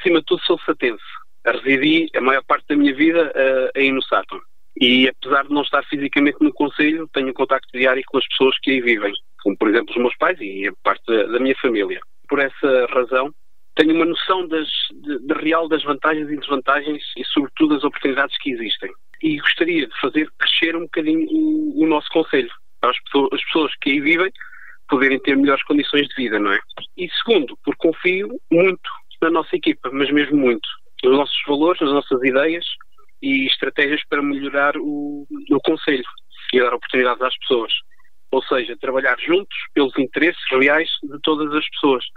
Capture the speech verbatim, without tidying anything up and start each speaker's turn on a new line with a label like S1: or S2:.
S1: acima de tudo, sou satense. Residi a maior parte da minha vida uh, aí no Sátão. E apesar de não estar fisicamente no concelho, tenho contacto diário com as pessoas que aí vivem, como por exemplo os meus pais e a parte da, da minha família. Por essa razão, tenho uma noção das, de, de real das vantagens e desvantagens e sobretudo das oportunidades que existem. E gostaria de fazer crescer um bocadinho o, o nosso concelho, para as pessoas, as pessoas que aí vivem poderem ter melhores condições de vida, não é? E segundo, porque confio muito na nossa equipa, mas mesmo muito, nos nossos valores, nas nossas ideias e estratégias para melhorar o, o concelho e dar oportunidades às pessoas. Ou seja, trabalhar juntos pelos interesses reais de todas as pessoas.